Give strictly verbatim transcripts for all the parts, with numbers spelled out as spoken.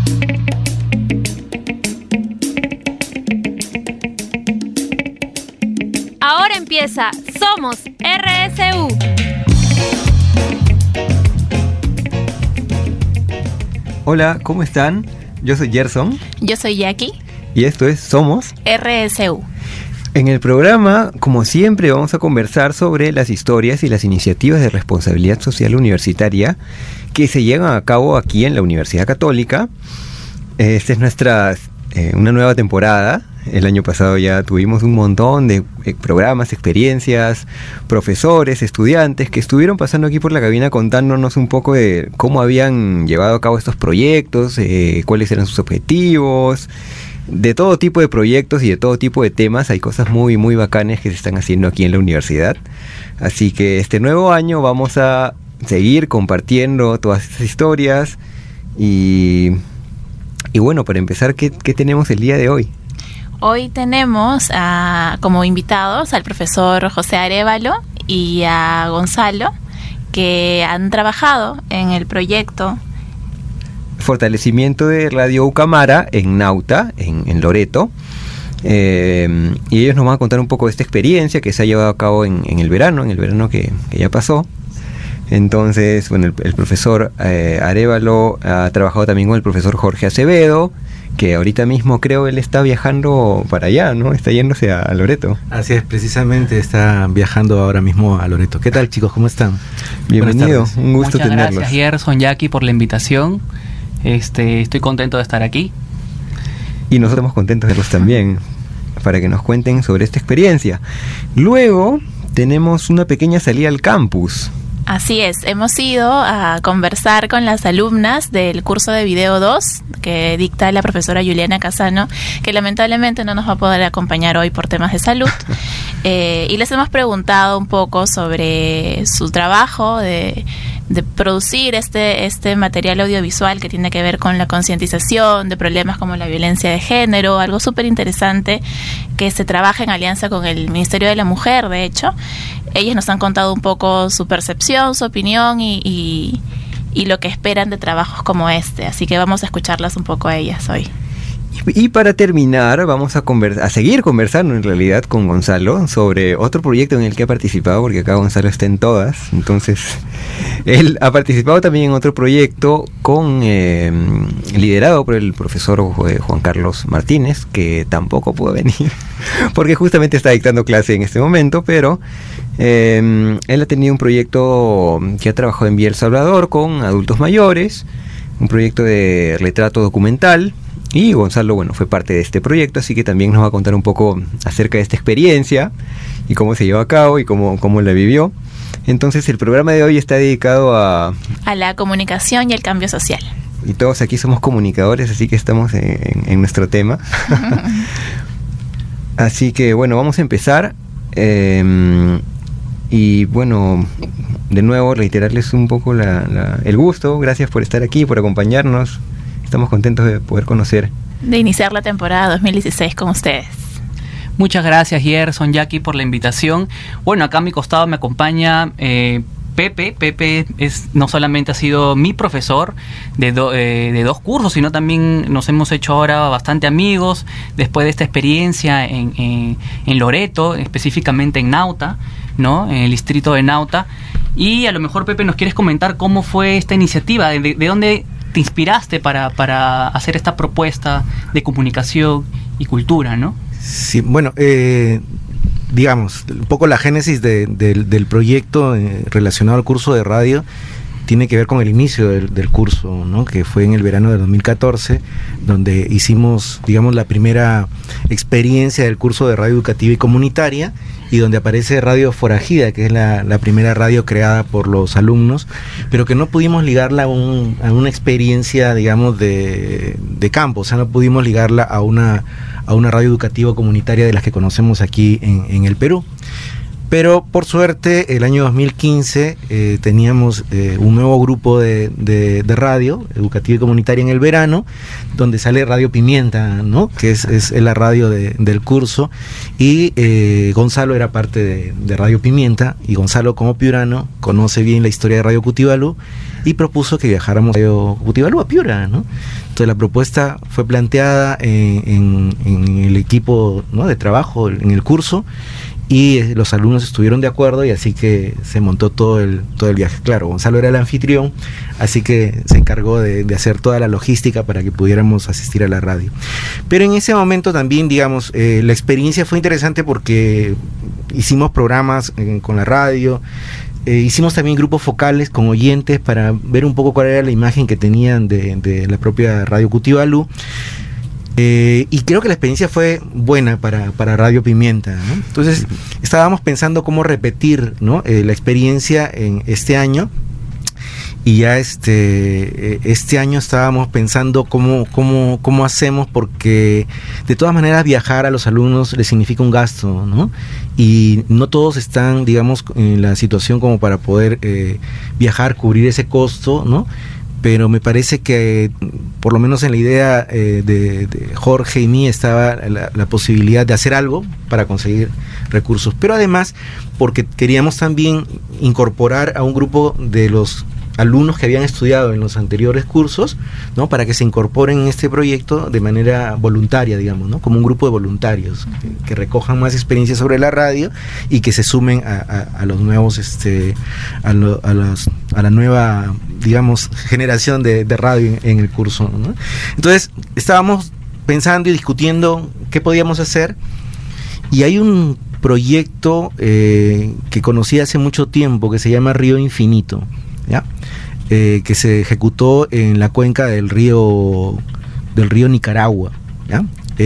Ahora empieza Somos R S U. Hola, ¿cómo están? Yo soy Gerson. Yo soy Jackie. Y esto es Somos R S U. En el programa, como siempre, vamos a conversar sobre las historias y las iniciativas de responsabilidad social universitaria que se llevan a cabo aquí en la Universidad Católica. Esta es nuestra eh, una nueva temporada. El año pasado ya tuvimos un montón de eh, programas, experiencias, profesores, estudiantes que estuvieron pasando aquí por la cabina contándonos un poco de cómo habían llevado a cabo estos proyectos, eh, cuáles eran sus objetivos. De todo tipo de proyectos y de todo tipo de temas. Hay cosas muy muy bacanas que se están haciendo aquí en la universidad. Así que este nuevo año vamos a seguir compartiendo todas estas historias. Y, y bueno, para empezar, ¿qué, qué tenemos el día de hoy? Hoy tenemos a, como invitados al profesor José Arévalo y a Gonzalo, que han trabajado en el proyecto Fortalecimiento de Radio Ucamara en Nauta, en, en Loreto. Eh, y ellos nos van a contar un poco de esta experiencia que se ha llevado a cabo en, en el verano, en el verano que, que ya pasó. Entonces, bueno, el, el profesor eh, Arévalo ha trabajado también con el profesor Jorge Acevedo, que ahorita mismo creo él está viajando para allá, ¿no? Está yéndose a, a Loreto. Así es, precisamente está viajando ahora mismo a Loreto. ¿Qué tal, chicos? ¿Cómo están? Bienvenido, un gusto Muchas tenerlos. Gracias, Gerson, Jackie, por la invitación. Este, estoy contento de estar aquí. Y nosotros estamos contentos de verlos también, para que nos cuenten sobre esta experiencia. Luego tenemos una pequeña salida al campus. Así es, hemos ido a conversar con las alumnas del curso de Video dos que dicta la profesora Juliana Casano, que lamentablemente no nos va a poder acompañar hoy por temas de salud. Eh, y les hemos preguntado un poco sobre su trabajo de, de producir este, este material audiovisual que tiene que ver con la concientización de problemas como la violencia de género, algo súper interesante que se trabaja en alianza con el Ministerio de la Mujer, de hecho. Ellas nos han contado un poco su percepción, su opinión y, y, y lo que esperan de trabajos como este. Así que vamos a escucharlas un poco a ellas hoy. Y, y para terminar, vamos a, conver- a seguir conversando en realidad con Gonzalo sobre otro proyecto en el que ha participado, porque acá Gonzalo está en todas. Entonces, él ha participado también en otro proyecto con eh, liderado por el profesor Juan Carlos Martínez, que tampoco pudo venir, porque justamente está dictando clase en este momento, pero Eh, él ha tenido un proyecto que ha trabajado en Villa El Salvador con adultos mayores, un proyecto de retrato documental, y Gonzalo, bueno, fue parte de este proyecto, así que también nos va a contar un poco acerca de esta experiencia y cómo se llevó a cabo y cómo, cómo la vivió. Entonces el programa de hoy está dedicado a... a la comunicación y el cambio social. Y todos aquí somos comunicadores, así que estamos en, en, en nuestro tema. Así que bueno, vamos a empezar. Eh, Y bueno, de nuevo reiterarles un poco la, la, el gusto. Gracias por estar aquí, por acompañarnos. Estamos contentos de poder conocer. De iniciar la temporada dos mil dieciséis con ustedes. Muchas gracias, Gerson, Jackie, por la invitación. Bueno, acá a mi costado me acompaña eh, Pepe. Pepe es, no solamente ha sido mi profesor de, do, eh, de dos cursos, sino también nos hemos hecho ahora bastante amigos después de esta experiencia en, en, en Loreto, específicamente en Nauta, ¿no? En el distrito de Nauta. Y a lo mejor, Pepe, nos quieres comentar cómo fue esta iniciativa, de, de dónde te inspiraste para, para hacer esta propuesta de comunicación y cultura, ¿no? Sí, bueno, eh, digamos, un poco la génesis de, de, del proyecto eh, relacionado al curso de radio tiene que ver con el inicio del, del curso, ¿no? Que fue en el verano de dos mil catorce, donde hicimos, digamos, la primera experiencia del curso de radio educativa y comunitaria, y donde aparece Radio Forajida, que es la, la primera radio creada por los alumnos, pero que no pudimos ligarla a, un, a una experiencia, digamos, de, de campo, o sea, no pudimos ligarla a una, a una radio educativa comunitaria de las que conocemos aquí en, en el Perú. Pero por suerte, el año dos mil quince eh, teníamos eh, un nuevo grupo de, de, de radio, educativa y comunitaria en el verano, donde sale Radio Pimienta, ¿no? Que es, es la radio de, del curso, y eh, Gonzalo era parte de, de Radio Pimienta, y Gonzalo, como piurano, conoce bien la historia de Radio Cutibalú, y propuso que viajáramos a Radio Cutibalú, a Piura, ¿no? Entonces la propuesta fue planteada en, en, en el equipo, ¿no?, de trabajo, en el curso, y eh, los alumnos estuvieron de acuerdo, y así que se montó todo el todo el viaje. Claro, Gonzalo era el anfitrión, así que se encargó de, de hacer toda la logística para que pudiéramos asistir a la radio. Pero en ese momento también, digamos, eh, la experiencia fue interesante porque hicimos programas eh, con la radio. Eh, hicimos también grupos focales con oyentes para ver un poco cuál era la imagen que tenían de, de la propia Radio Cutibalú. Eh, y creo que la experiencia fue buena para, para Radio Pimienta, ¿no? Entonces estábamos pensando cómo repetir, ¿no?, eh, la experiencia en este año. Y ya este este año estábamos pensando cómo, cómo, cómo hacemos, porque de todas maneras viajar a los alumnos les significa un gasto, ¿no? Y no todos están, digamos, en la situación como para poder eh, viajar, cubrir ese costo, ¿no? Pero me parece que, por lo menos en la idea eh, de, de Jorge y mí, estaba la, la posibilidad de hacer algo para conseguir recursos. Pero además, porque queríamos también incorporar a un grupo de los alumnos que habían estudiado en los anteriores cursos, ¿no?, para que se incorporen en este proyecto de manera voluntaria, digamos, ¿no?, como un grupo de voluntarios que, que recojan más experiencias sobre la radio y que se sumen a, a, a los nuevos, este, a, lo, a, las, a la nueva, digamos, generación de, de radio en, en el curso, ¿no? Entonces estábamos pensando y discutiendo qué podíamos hacer, y hay un proyecto eh, que conocí hace mucho tiempo que se llama Río Infinito, ¿ya? Eh, que se ejecutó en la cuenca del río del río Nicaragua, ¿ya?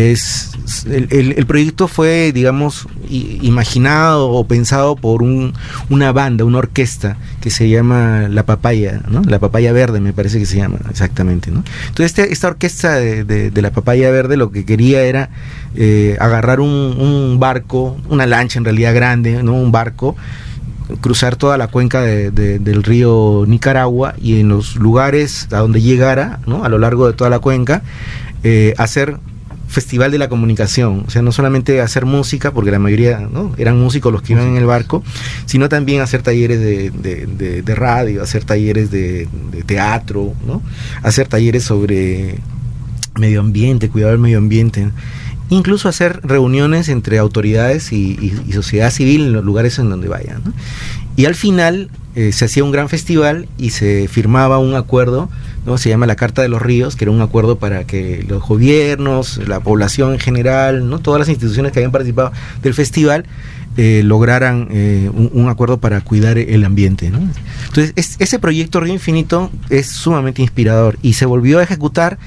Es el, el, el proyecto fue, digamos, i, imaginado o pensado por un, una banda, una orquesta que se llama La Papaya, ¿no? La Papaya Verde, me parece que se llama exactamente, ¿no? Entonces este, esta orquesta de, de, de La Papaya Verde lo que quería era eh, agarrar un, un barco, una lancha en realidad grande, ¿no?, un barco, cruzar toda la cuenca de, de, del río Nicaragua, y en los lugares a donde llegara, ¿no?, a lo largo de toda la cuenca, eh, hacer festival de la comunicación. O sea, no solamente hacer música, porque la mayoría, ¿no?, eran músicos los que iban en el barco, sino también hacer talleres de, de, de, de radio, hacer talleres de, de teatro, ¿no?, hacer talleres sobre medio ambiente, cuidado del medio ambiente, incluso hacer reuniones entre autoridades y, y, y sociedad civil en los lugares en donde vayan, ¿no? Y al final eh, se hacía un gran festival y se firmaba un acuerdo, ¿no?, se llama la Carta de los Ríos, que era un acuerdo para que los gobiernos, la población en general, ¿no?, todas las instituciones que habían participado del festival eh, lograran eh, un, un acuerdo para cuidar el ambiente, ¿no? Entonces es, ese proyecto Río Infinito es sumamente inspirador y se volvió a ejecutar,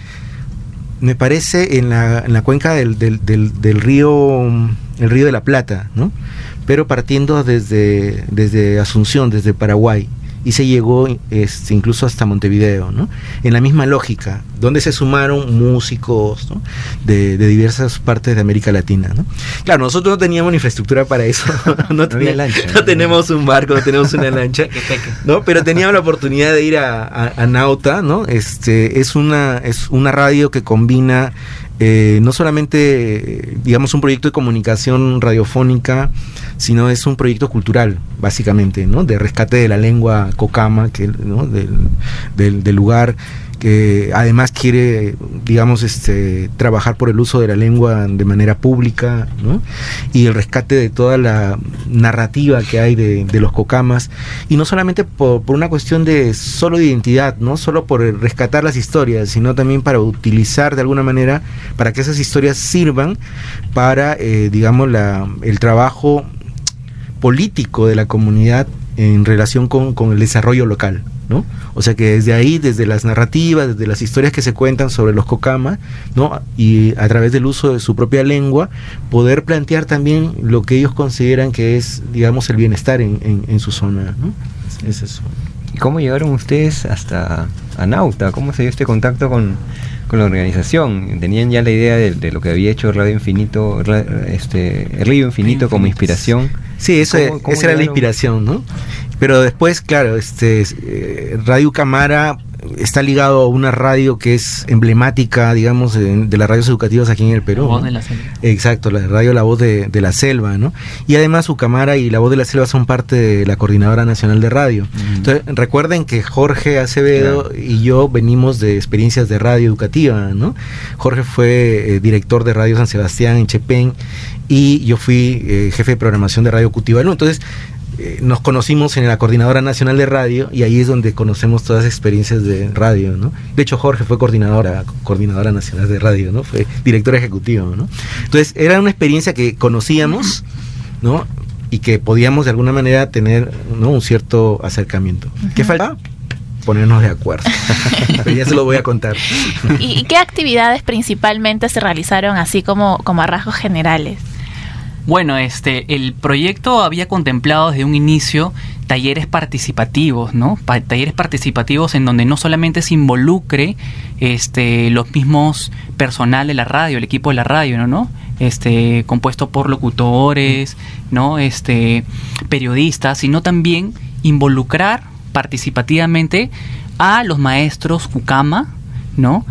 me parece, en la, en la cuenca del, del, del, del río, el río de la Plata, ¿no?, pero partiendo desde, desde Asunción, desde Paraguay, y se llegó este, incluso hasta Montevideo, ¿no?, en la misma lógica, donde se sumaron músicos, ¿no?, de, de diversas partes de América Latina, ¿no? Claro, nosotros no teníamos infraestructura para eso, no, no, tenía, lancha, no, no tenemos un barco, no tenemos una lancha, ¿no?, pero teníamos la oportunidad de ir a, a, a Nauta, ¿no? Este, es una, es una radio que combina eh, no solamente, digamos, un proyecto de comunicación radiofónica, sino es un proyecto cultural, básicamente, ¿no?, de rescate de la lengua cocama, que, ¿no?, del, del, del lugar, que además quiere, digamos, este, trabajar por el uso de la lengua de manera pública, ¿no?, y el rescate de toda la narrativa que hay de, de los cocamas, y no solamente por, por una cuestión de solo de identidad, no solo por rescatar las historias, sino también para utilizar de alguna manera, para que esas historias sirvan para, eh, digamos, la, el trabajo político de la comunidad en relación con, con el desarrollo local, ¿no? O sea que desde ahí, desde las narrativas, desde las historias que se cuentan sobre los cocamas, ¿no?, y a través del uso de su propia lengua, poder plantear también lo que ellos consideran que es, digamos, el bienestar en, en, en su zona, ¿no? Es eso. ¿Y cómo llegaron ustedes hasta a Nauta? ¿Cómo se dio este contacto con, con la organización. Tenían ya la idea de, de lo que había hecho Radio Infinito, ra, este, Radio Infinito como inspiración. Sí, eso ¿Cómo, cómo esa era la inspiración, ¿no? Pero después, claro, este eh, Radio Cámara está ligado a una radio que es emblemática, digamos, de, de las radios educativas aquí en el Perú. La Voz ¿no? de la Selva. Exacto, la radio La Voz de, de la Selva, ¿no? Y además Ucamara y La Voz de la Selva son parte de la Coordinadora Nacional de Radio. Mm. Entonces, recuerden que Jorge Acevedo claro. y yo venimos de experiencias de radio educativa, ¿no? Jorge fue eh, director de Radio San Sebastián en Chepén y yo fui eh, jefe de programación de Radio Cutibalú. Entonces, Eh, nos conocimos en la Coordinadora Nacional de Radio y ahí es donde conocemos todas las experiencias de radio, ¿no? De hecho, Jorge fue coordinadora, coordinadora nacional de radio, ¿no? Fue director ejecutivo, ¿no? Entonces, era una experiencia que conocíamos, ¿no? Y que podíamos de alguna manera tener, ¿no? Un cierto acercamiento. Uh-huh. ¿Qué falta? Ponernos de acuerdo. Pero ya se lo voy a contar. ¿Y, y qué actividades principalmente se realizaron así como, como a rasgos generales? Bueno, este, el proyecto había contemplado desde un inicio talleres participativos, ¿no? Pa- talleres participativos en donde no solamente se involucre este, los mismos personal de la radio, el equipo de la radio, ¿no? ¿no? Este, compuesto por locutores, ¿no? Este, periodistas, sino también involucrar participativamente a los maestros Cucama, ¿no?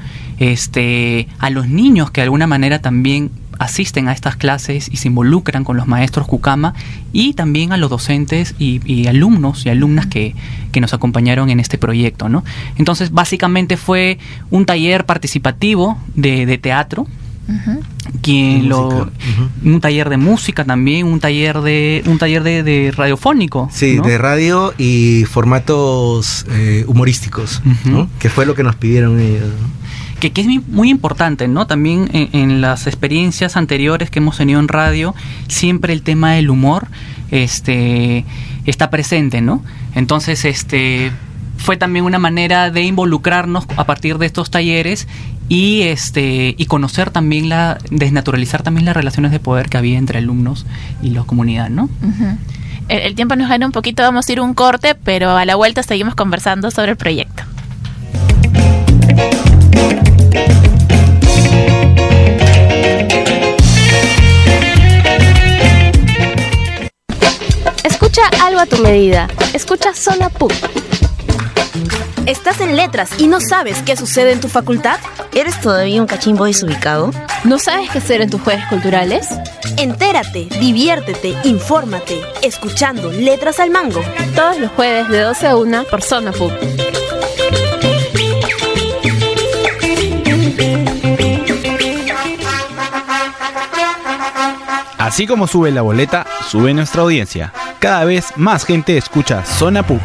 Este, a los niños que de alguna manera también asisten a estas clases y se involucran con los maestros Cucama, y también a los docentes y, y alumnos y alumnas que, que nos acompañaron en este proyecto, ¿no? Entonces, básicamente fue un taller participativo de, de teatro, uh-huh. quien lo, uh-huh. un taller de música también, un taller de un taller de, de radiofónico. Sí, ¿no? De radio y formatos eh, humorísticos, uh-huh. ¿no? Que fue lo que nos pidieron ellos, ¿no? Que, que es muy importante, ¿no? También en, en las experiencias anteriores que hemos tenido en radio, siempre el tema del humor este, está presente, ¿no? Entonces, este, fue también una manera de involucrarnos a partir de estos talleres y este y conocer también la, desnaturalizar también las relaciones de poder que había entre alumnos y la comunidad, ¿no? Uh-huh. el, el tiempo nos gana un poquito, vamos a ir un corte, pero a la vuelta seguimos conversando sobre el proyecto. Escucha algo a tu medida. Escucha Zona P U C. ¿Estás en letras y no sabes qué sucede en tu facultad? ¿Eres todavía un cachimbo desubicado? ¿No sabes qué hacer en tus jueves culturales? Entérate, diviértete, infórmate, escuchando Letras al Mango. Todos los jueves de doce a una por Zona P U C. Así como sube la boleta, sube nuestra audiencia. Cada vez más gente escucha Zona P U C.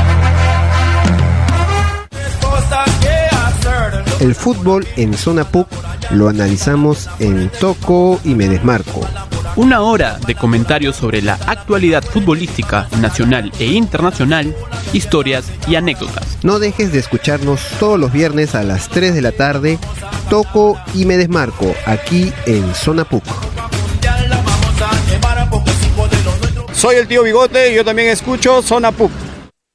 El fútbol en Zona P U C lo analizamos en Toco y Me Desmarco. Una hora de comentarios sobre la actualidad futbolística nacional e internacional, historias y anécdotas. No dejes de escucharnos todos los viernes a las tres de la tarde, Toco y Me Desmarco, aquí en Zona P U C. Soy el tío Bigote y yo también escucho Zona P U C.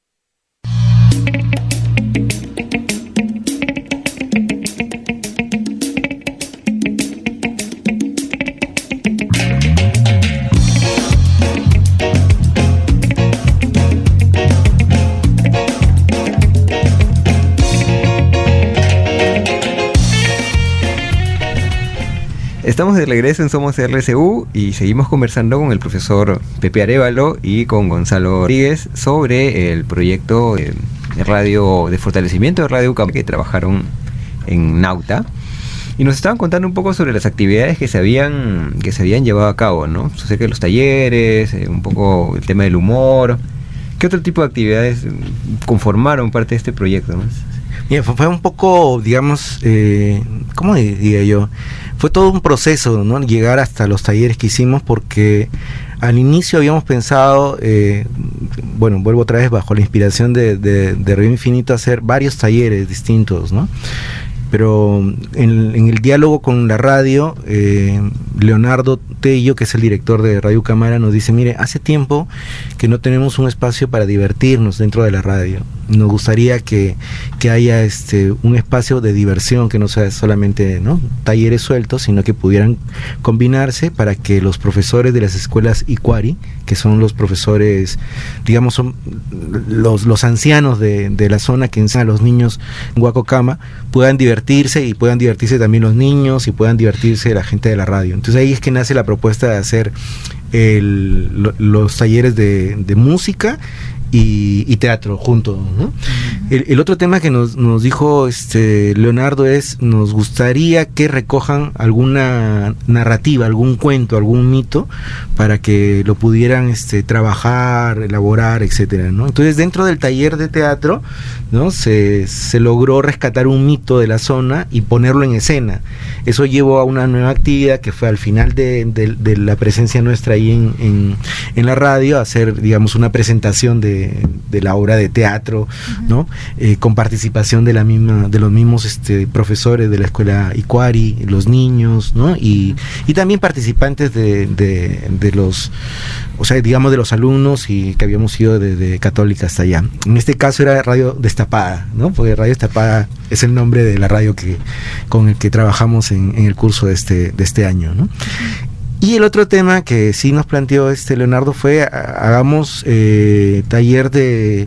Estamos de regreso en Somos R C U y seguimos conversando con el profesor Pepe Arévalo y con Gonzalo Rodríguez sobre el proyecto de radio de fortalecimiento de Radio Ucamara que trabajaron en Nauta, y nos estaban contando un poco sobre las actividades que se habían que se habían llevado a cabo, ¿no? Acerca de los talleres, eh, un poco el tema del humor. ¿Qué otro tipo de actividades conformaron parte de este proyecto, ¿no? Bien, fue, fue un poco, digamos, eh, ¿cómo diría yo? Fue todo un proceso, ¿no? Llegar hasta los talleres que hicimos, porque al inicio habíamos pensado, eh, bueno, vuelvo otra vez bajo la inspiración de, de, de Radio Infinito, hacer varios talleres distintos, ¿no? Pero en, en el diálogo con la radio, eh, Leonardo Tello, que es el director de Radio Cámara, nos dice, mire, hace tiempo que no tenemos un espacio para divertirnos dentro de la radio, nos gustaría que, que haya este un espacio de diversión, que no sea solamente, ¿no?, talleres sueltos, sino que pudieran combinarse para que los profesores de las escuelas Icuari, que son los profesores, digamos, son los, los ancianos de, de la zona que enseñan a los niños en Huacocama, puedan divertirse y puedan divertirse también los niños y puedan divertirse la gente de la radio. Entonces ahí es que nace la propuesta de hacer el, lo, los talleres de, de música y, y teatro juntos, ¿no? El, el otro tema que nos, nos dijo este Leonardo es, nos gustaría que recojan alguna narrativa, algún cuento, algún mito, para que lo pudieran este trabajar, elaborar, etcétera, ¿no? Entonces, dentro del taller de teatro, ¿no?, se, se logró rescatar un mito de la zona y ponerlo en escena. Eso llevó a una nueva actividad que fue al final de, de, de la presencia nuestra ahí en, en, en la radio, hacer, digamos, una presentación de de la obra de teatro, ¿no? Eh, con participación de la misma, de los mismos este, profesores de la escuela Icuari, los niños, ¿no? Y, y también participantes de, de, de los, o sea, digamos, de los alumnos, y que habíamos ido desde Católica hasta allá. En este caso era Radio Destapada, ¿no? Porque Radio Destapada es el nombre de la radio que con el que trabajamos en, en el curso de este, de este año, ¿no? Y el otro tema que sí nos planteó este Leonardo fue, hagamos eh, taller de,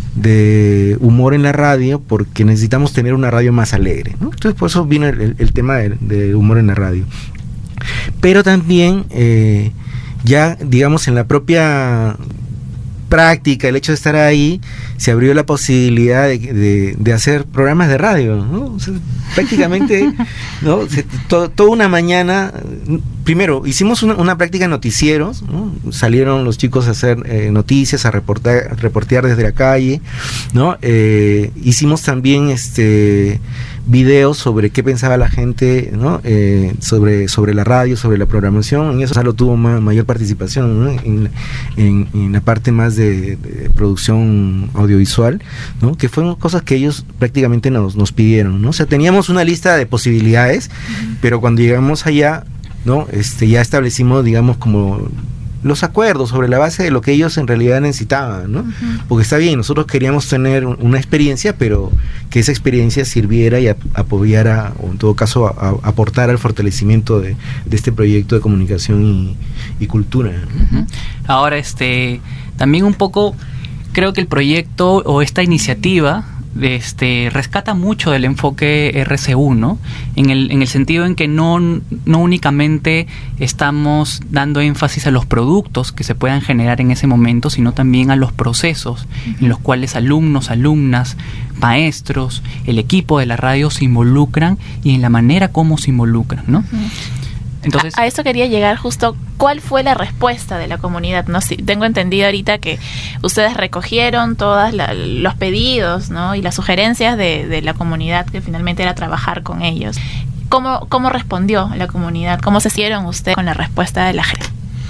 de humor en la radio, porque necesitamos tener una radio más alegre, ¿no? Entonces por eso vino el, el tema de, de humor en la radio. Pero también eh, ya, digamos, en la propia práctica, el hecho de estar ahí, se abrió la posibilidad de, de, de hacer programas de radio, ¿no? O sea, prácticamente, ¿no? Se, to, toda una mañana, primero hicimos una, una práctica de noticieros, ¿no? Salieron los chicos a hacer eh, noticias, a reportar, reportear desde la calle, ¿no? Eh, hicimos también este videos sobre qué pensaba la gente, ¿no? Eh, sobre, sobre la radio, sobre la programación. En eso Salo tuvo ma, mayor participación, ¿no? en, en, en la parte más de, de producción audiovisual, ¿no? Que fueron cosas que ellos prácticamente nos, nos pidieron, ¿no? O sea, teníamos una lista de posibilidades, uh-huh. pero cuando llegamos allá, ¿no? Este, ya establecimos, digamos, como los acuerdos sobre la base de lo que ellos en realidad necesitaban, ¿no? Uh-huh. Porque está bien, nosotros queríamos tener una experiencia, pero que esa experiencia sirviera y ap- apoyara, o en todo caso a, a, aportara al fortalecimiento de, de este proyecto de comunicación y, y cultura, ¿no? Uh-huh. Ahora, este, también un poco creo que el proyecto o esta iniciativa este rescata mucho del enfoque R C U, ¿no? En el, en el sentido en que no, no únicamente estamos dando énfasis a los productos que se puedan generar en ese momento, sino también a los procesos uh-huh. en los cuales alumnos, alumnas, maestros, el equipo de la radio se involucran y en la manera como se involucran, ¿no? Uh-huh. Entonces, a, a eso quería llegar justo. ¿Cuál fue la respuesta de la comunidad? No, sí, tengo entendido ahorita que ustedes recogieron todos los pedidos, ¿no? Y las sugerencias de, de la comunidad, que finalmente era trabajar con ellos. ¿Cómo, cómo respondió la comunidad? ¿Cómo se hicieron ustedes con la respuesta de la gente?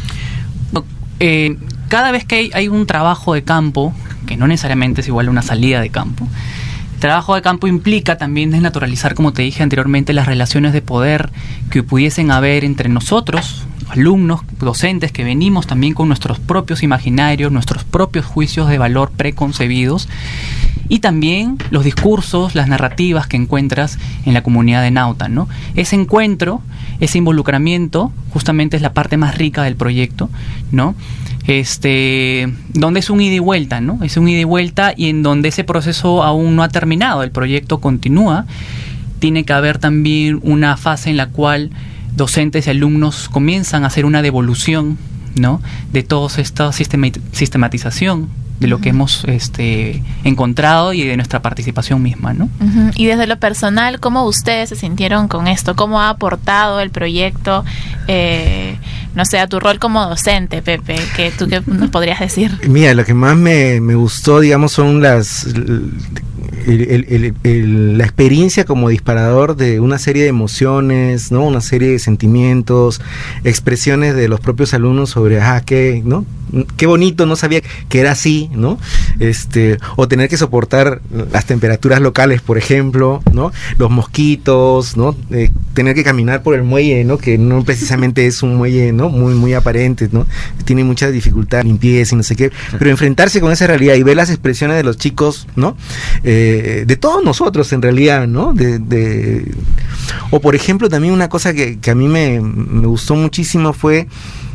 Eh, cada vez que hay, hay un trabajo de campo, que no necesariamente es igual a una salida de campo, trabajo de campo implica también desnaturalizar, como te dije anteriormente, las relaciones de poder que pudiesen haber entre nosotros, alumnos, docentes, que venimos también con nuestros propios imaginarios, nuestros propios juicios de valor preconcebidos, y también los discursos, las narrativas que encuentras en la comunidad de Nauta, ¿no? Ese encuentro, ese involucramiento, justamente es la parte más rica del proyecto, ¿no? Este, donde es un ida y vuelta, ¿no? Es un ida y vuelta, y en donde ese proceso aún no ha terminado, el proyecto continúa. Tiene que haber también una fase en la cual docentes y alumnos comienzan a hacer una devolución, ¿no? De toda esta sistema- sistematización de lo uh-huh. que hemos este, encontrado y de nuestra participación misma, ¿no? Uh-huh. Y desde lo personal, ¿cómo ustedes se sintieron con esto? ¿Cómo ha aportado el proyecto, eh, no sé, a tu rol como docente, Pepe? ¿Qué, ¿Tú qué nos podrías decir? Mira, lo que más me, me gustó, digamos, son las... El, el, el, el, la experiencia como disparador de una serie de emociones, ¿no? Una serie de sentimientos, expresiones de los propios alumnos sobre, ah, qué, ¿no? qué bonito, no sabía que era así, ¿no? Este, o tener que soportar las temperaturas locales, por ejemplo, ¿no? Los mosquitos, ¿no? Eh, tener que caminar por el muelle, ¿no? Que no precisamente es un muelle, ¿no? Muy, muy aparente, ¿no? Tiene mucha dificultad, limpieza y no sé qué, pero enfrentarse con esa realidad y ver las expresiones de los chicos, ¿no? Eh, de todos nosotros, en realidad, ¿no? De, de... O, por ejemplo, también una cosa que, que a mí me, me gustó muchísimo fue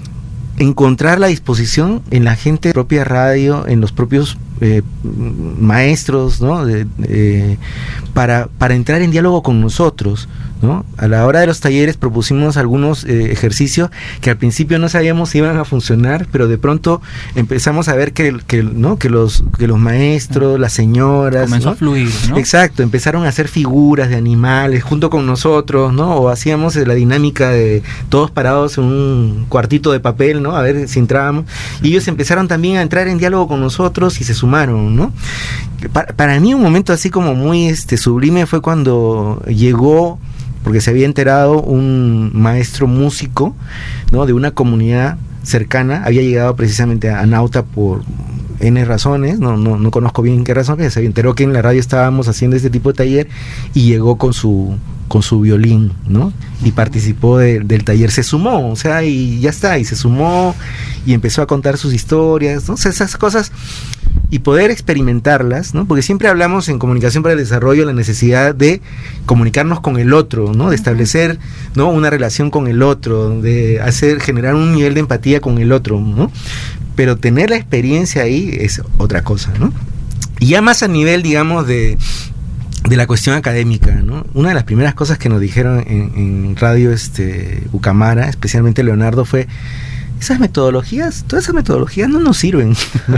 encontrar la disposición en la gente de propia radio, en los propios eh, maestros, ¿no? De, de, para, para entrar en diálogo con nosotros, ¿no? A la hora de los talleres propusimos algunos eh, ejercicios que al principio no sabíamos si iban a funcionar, pero de pronto empezamos a ver que, que, ¿no? que, los, que los maestros, las señoras... Comenzó ¿no? a fluir, ¿no? Exacto, empezaron a hacer figuras de animales junto con nosotros, ¿no? O hacíamos la dinámica de todos parados en un cuartito de papel, ¿no? A ver si entrábamos. Y ellos empezaron también a entrar en diálogo con nosotros y se sumaron, ¿no? Para, para mí un momento así como muy este sublime fue cuando llegó, porque se había enterado un maestro músico, ¿no? De una comunidad cercana, había llegado precisamente a Nauta por N razones, no, no, no conozco bien qué razón, que se enteró que en la radio estábamos haciendo este tipo de taller y llegó con su con su violín, ¿no? Y participó de, del taller, se sumó, o sea, y ya está, y se sumó y empezó a contar sus historias, ¿no? O sea, esas cosas, y poder experimentarlas, ¿no? Porque siempre hablamos en Comunicación para el Desarrollo la necesidad de comunicarnos con el otro, ¿no? De establecer, ¿no? Una relación con el otro, de hacer, generar un nivel de empatía con el otro, ¿no? Pero tener la experiencia ahí es otra cosa, ¿no? Y ya más a nivel, digamos, de de la cuestión académica, ¿no? Una de las primeras cosas que nos dijeron en, en radio este Ucamara, especialmente Leonardo, fue: esas metodologías, todas esas metodologías no nos sirven.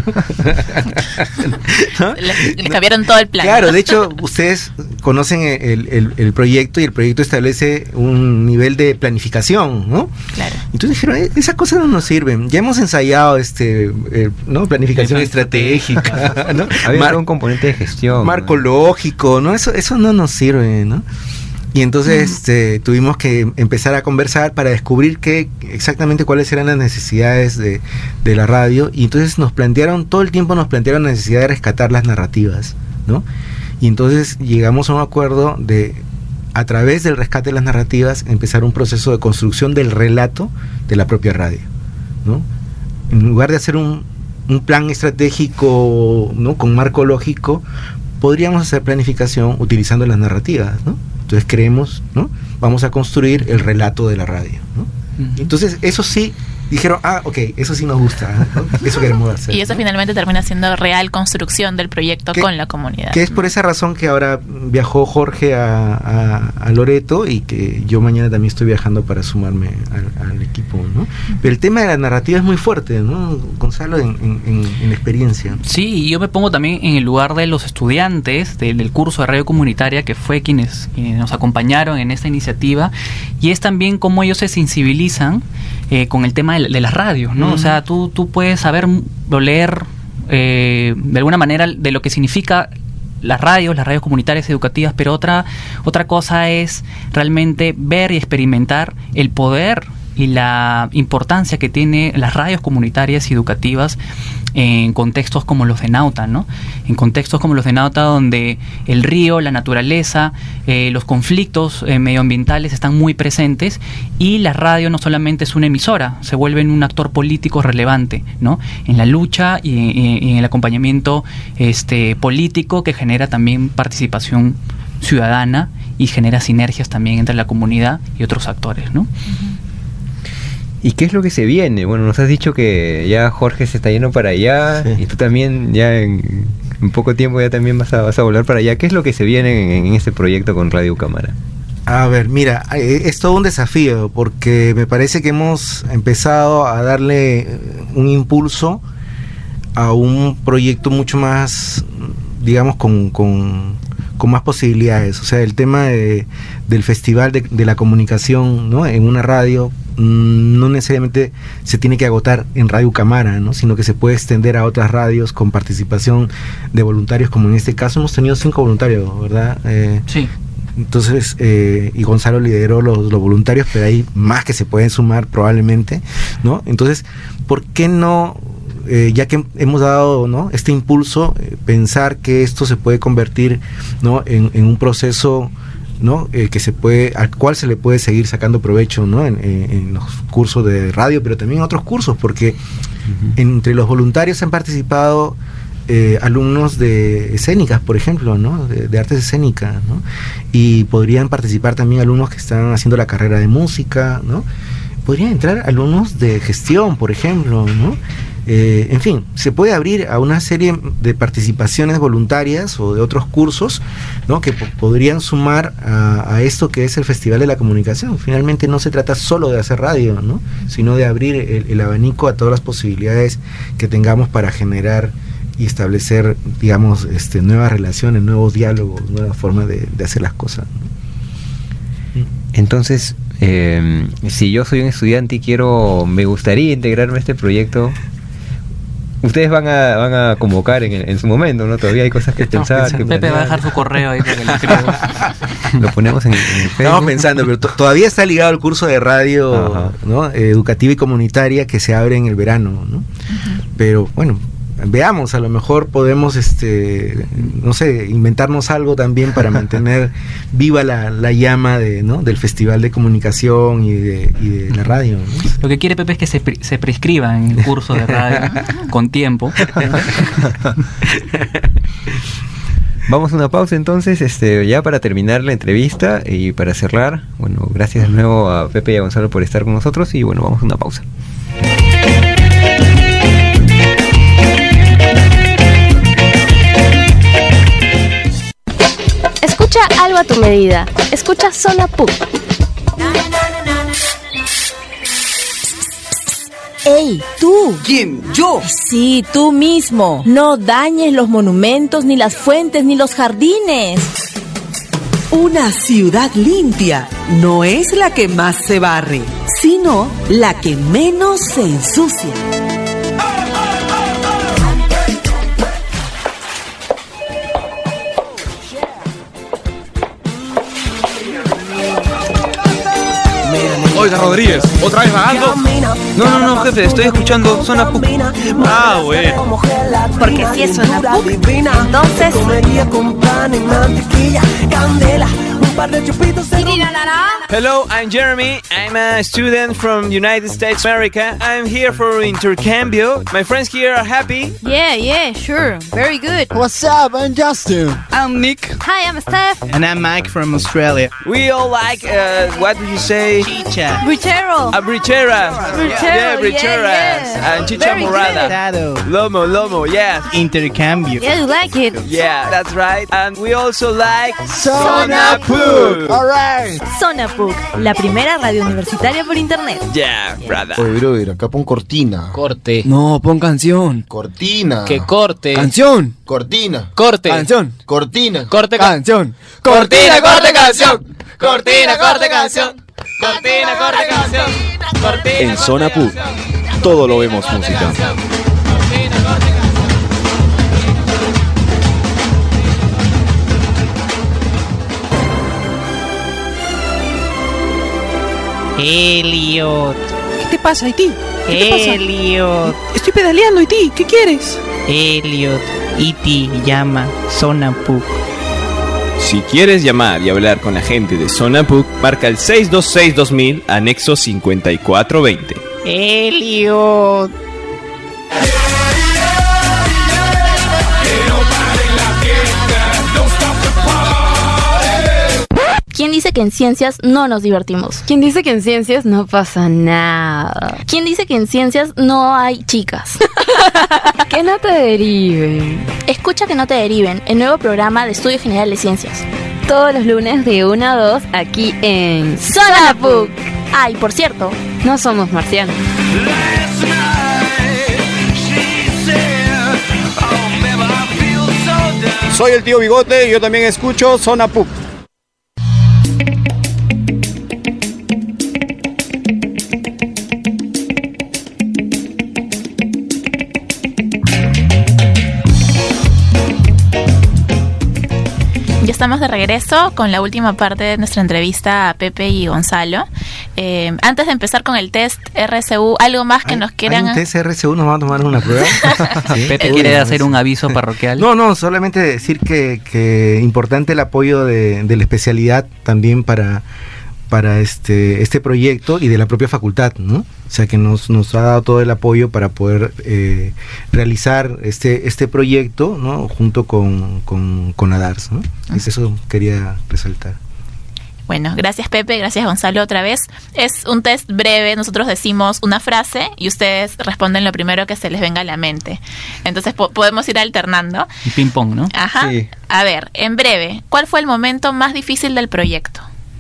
¿No? Le, le cambiaron todo el plan. Claro, de hecho, ustedes conocen el, el, el proyecto, y el proyecto establece un nivel de planificación, ¿no? Claro. Entonces dijeron, eh, esas cosas no nos sirven. Ya hemos ensayado este eh, ¿no? planificación estratégica, ¿no? Había Mar- un componente de gestión, marco ¿no? lógico, ¿no? Eso, eso no nos sirve, ¿no? Y entonces este, tuvimos que empezar a conversar para descubrir qué, exactamente cuáles eran las necesidades de, de la radio, y entonces nos plantearon, todo el tiempo nos plantearon la necesidad de rescatar las narrativas, ¿no? Y entonces llegamos a un acuerdo de, a través del rescate de las narrativas, empezar un proceso de construcción del relato de la propia radio, ¿no? En lugar de hacer un, un plan estratégico, ¿no? Con marco lógico, podríamos hacer planificación utilizando las narrativas, ¿no? Entonces creemos, ¿no? Vamos a construir el relato de la radio, ¿no? Uh-huh. Entonces eso sí, dijeron, ah, ok, eso sí nos gusta, ¿no? Eso queremos hacer. Y eso, ¿no? Finalmente termina siendo real construcción del proyecto que, con la comunidad. Que es por esa razón que ahora viajó Jorge a, a, a Loreto, y que yo mañana también estoy viajando para sumarme al, al equipo, ¿no? Uh-huh. Pero el tema de la narrativa es muy fuerte, ¿no? Gonzalo, en, en, en la experiencia. Sí, y yo me pongo también en el lugar de los estudiantes de, del curso de radio comunitaria, que fue quienes, quienes nos acompañaron en esta iniciativa, y es también cómo ellos se sensibilizan eh, con el tema de, de las radios, ¿no? Uh-huh. O sea, tú, tú puedes saber o leer eh, de alguna manera de lo que significa las radios, las radios comunitarias educativas, pero otra, otra cosa es realmente ver y experimentar el poder y la importancia que tiene las radios comunitarias y educativas en contextos como los de Nauta, ¿no? En contextos como los de Nauta, donde el río, la naturaleza, eh, los conflictos eh, medioambientales están muy presentes, y la radio no solamente es una emisora, se vuelve un actor político relevante, ¿no? En la lucha y, y, y en el acompañamiento este, político, que genera también participación ciudadana y genera sinergias también entre la comunidad y otros actores, ¿no? Uh-huh. ¿Y qué es lo que se viene? Bueno, nos has dicho que ya Jorge se está yendo para allá, sí. Y tú también ya en, en poco tiempo ya también vas a, vas a volar para allá. ¿Qué es lo que se viene en, en este proyecto con Radio Ucamara? A ver, mira, es todo un desafío, porque me parece que hemos empezado a darle un impulso a un proyecto mucho más, digamos, con... con con más posibilidades. O sea, el tema de, del festival de, de la comunicación, ¿no? En una radio mmm, no necesariamente se tiene que agotar en Radio Ucamara, ¿no? Sino que se puede extender a otras radios con participación de voluntarios, como en este caso hemos tenido cinco voluntarios, ¿verdad? Eh, sí. Entonces, eh, y Gonzalo lideró los, los voluntarios, pero hay más que se pueden sumar probablemente, ¿no? Entonces, ¿por qué no eh, ya que hemos dado, ¿no?, este impulso, eh, pensar que esto se puede convertir, ¿no?, en, en un proceso, ¿no?, eh, que se puede, al cual se le puede seguir sacando provecho, ¿no?, en, en, en los cursos de radio, pero también en otros cursos, porque uh-huh. entre los voluntarios han participado eh, alumnos de escénicas, por ejemplo, ¿no?, de, de artes escénicas, ¿no?, y podrían participar también alumnos que están haciendo la carrera de música, ¿no?, podrían entrar alumnos de gestión, por ejemplo, ¿no? Eh, en fin, se puede abrir a una serie de participaciones voluntarias o de otros cursos, ¿no?, que po- podrían sumar a, a esto que es el Festival de la Comunicación. Finalmente no se trata solo de hacer radio, ¿no?, sino de abrir el, el abanico a todas las posibilidades que tengamos para generar y establecer, digamos, este, nuevas relaciones, nuevos diálogos, nuevas formas de, de hacer las cosas, ¿no? Entonces, eh, si yo soy un estudiante y quiero, me gustaría integrarme a este proyecto, ustedes van a van a convocar en, el, en su momento, ¿no? Todavía hay cosas que pensar. Que Pepe va a dejar su correo ahí para que lo escriba. Lo ponemos en, en Facebook. Estamos pensando, pero to- todavía está ligado al curso de radio, ¿no?, educativa y comunitaria que se abre en el verano, ¿no? Uh-huh. Pero bueno, veamos, a lo mejor podemos, este, no sé, inventarnos algo también para mantener viva la, la llama de, ¿no?, del Festival de Comunicación y de, y de la radio, ¿no? Lo que quiere Pepe es que se, pre- se prescriba en el curso de radio con tiempo. Vamos a una pausa entonces, este, ya para terminar la entrevista y para cerrar. Bueno, gracias de nuevo a Pepe y a Gonzalo por estar con nosotros y bueno, vamos a una pausa. Escucha algo a tu medida. Escucha Zona P U C. ¡Ey, tú! ¿Quién? ¿Yo? Sí, tú mismo. No dañes los monumentos, ni las fuentes, ni los jardines. Una ciudad limpia no es la que más se barre, sino la que menos se ensucia. Oiga, Rodríguez, ¿otra vez vagando? No, no, no, jefe, estoy escuchando Zona P U C. Ah, bueno. Porque si es Zona P U C, entonces... Hello, I'm Jeremy. I'm a student from United States America. I'm here for intercambio. My friends here are happy. Yeah, yeah, sure. Very good. What's up? I'm Justin. I'm Nick. Hi, I'm Steph. And I'm Mike from Australia. We all like, uh, what do you say? Chicha. Brichero. A bricheras. Brichero, Yeah, bricheras. yeah, yeah. And chicha Very morada. Tado. Lomo, lomo, yes. Intercambio. Yeah, you like it. Yeah, that's right. And we also like Zona P U C. All right. Zona P U C, la primera radio universitaria por internet. Yeah, brother. Oye, brother, acá pon cortina. Corte. No, pon canción. Cortina. Que corte. Canción. Cortina. Corte. Canción. Cortina. Corte. Canción. Cortina, corte, canción. Cortina, corte, canción. Cortina, corte, canción. Cortina, En Zona P U C, todo lo vemos música. Elliot. ¿Qué te pasa, Iti? ¿Qué te pasa? Elliot. Estoy pedaleando, Iti. ¿Qué quieres? Elliot. Iti llama Zona P U C. Si quieres llamar y hablar con la gente de Zona P U C, marca el seis dos seis dos mil, anexo cincuenta y cuatro veinte. Elliot. ¿Quién dice que en ciencias no nos divertimos? ¿Quién dice que en ciencias no pasa nada? ¿Quién dice que en ciencias no hay chicas? Que no te deriven. Escucha Que no te deriven, el nuevo programa de Estudio General de Ciencias. Todos los lunes de una a dos aquí en Zona P U C. Ah, y por cierto, no somos marcianos. Soy el tío Bigote y yo también escucho Zona P U C. estamos de regreso con la última parte de nuestra entrevista a Pepe y Gonzalo. Eh, antes de empezar con el test R S U, ¿algo más que ¿Hay, nos quieran...? ¿Hay un test R S U? ¿Nos van a tomar una prueba? ¿Sí? Pepe quiere hacer un aviso parroquial. No, no, solamente decir que, que importante el apoyo de, de la especialidad también para... para este este proyecto y de la propia facultad, ¿no? O sea, que nos, nos ha dado todo el apoyo para poder eh, realizar este este proyecto, ¿no? Junto con, con, con la D A R S, ¿no? Es eso quería resaltar. Bueno, gracias Pepe, gracias Gonzalo otra vez. Es un test breve, nosotros decimos una frase y ustedes responden lo primero que se les venga a la mente. Entonces po- podemos ir alternando. Ping pong, ¿no? Ajá. Sí. A ver, en breve, ¿cuál fue el momento más difícil del proyecto?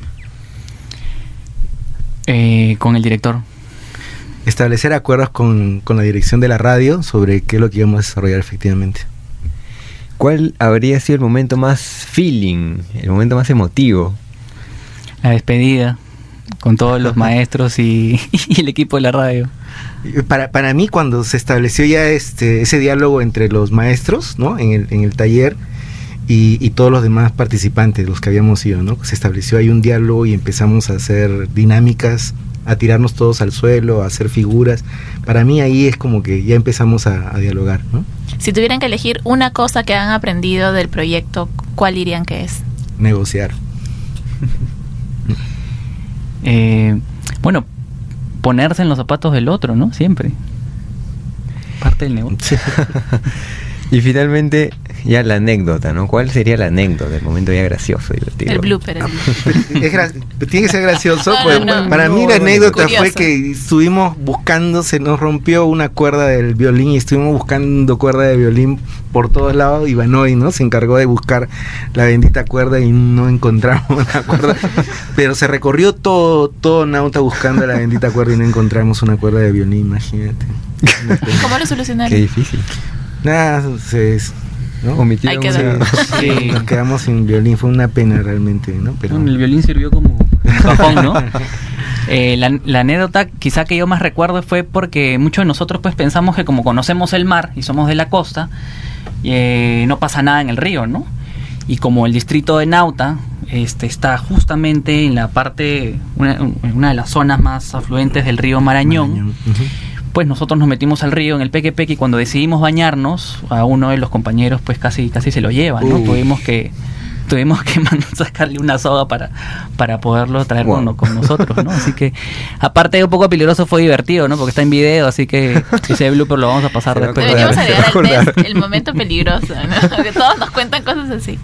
Eh, con el director. Establecer acuerdos con, con la dirección de la radio sobre qué es lo que íbamos a desarrollar efectivamente. ¿Cuál habría sido el momento más feeling, el momento más emotivo? La despedida con todos los maestros y, y el equipo de la radio. Para, para mí, cuando se estableció ya este ese diálogo entre los maestros, ¿no? En el, en el taller y, y todos los demás participantes, los que habíamos ido, ¿no? Se estableció ahí un diálogo y empezamos a hacer dinámicas, a tirarnos todos al suelo, a hacer figuras. Para mí ahí es como que ya empezamos a, a dialogar, ¿no? Si tuvieran que elegir una cosa que han aprendido del proyecto, ¿cuál dirían que es? Negociar. eh, bueno, ponerse en los zapatos del otro, ¿no? Siempre. Parte del negocio. Y finalmente, ya la anécdota, ¿no? ¿Cuál sería la anécdota? El momento ya gracioso, divertido. El blooper. El blooper. Es gra- tiene que ser gracioso. No, pues, no, no. para No, mí la no, anécdota curioso. fue que estuvimos buscando, se nos rompió una cuerda del violín y estuvimos buscando cuerda de violín por todos lados. Ivanoy, ¿no? Se encargó de buscar la bendita cuerda y no encontramos la cuerda. Pero se recorrió todo, todo Nauta buscando la bendita cuerda y no encontramos una cuerda de violín, imagínate. ¿Cómo lo solucionaron? Qué difícil. Nada, se... ¿no? Omitieron Hay que una- dar. Sí. Nos quedamos sin violín, fue una pena realmente, ¿no? Pero Bueno, el violín sirvió como un cajón, ¿no? Eh, la, la anécdota quizá que yo más recuerdo fue porque muchos de nosotros pues pensamos que como conocemos el mar y somos de la costa, eh, no pasa nada en el río, ¿no? Y como el distrito de Nauta este, está justamente en la parte, una, en una de las zonas más afluentes del río Marañón, Marañón, ujú. pues nosotros nos metimos al río en el Peque Peque y cuando decidimos bañarnos, a uno de los compañeros pues casi casi se lo lleva, ¿no? Uh. Tuvimos que tuvimos que mandar sacarle una soga para para poderlo traer Wow. con, con nosotros, ¿no? Así que aparte de un poco peligroso fue divertido, ¿no? Porque está en video, así que ese blooper lo vamos a pasar Se va a después. Deberíamos acordar, agregar se va a al acordar. test el momento peligroso, ¿no? Que todos nos cuentan cosas así.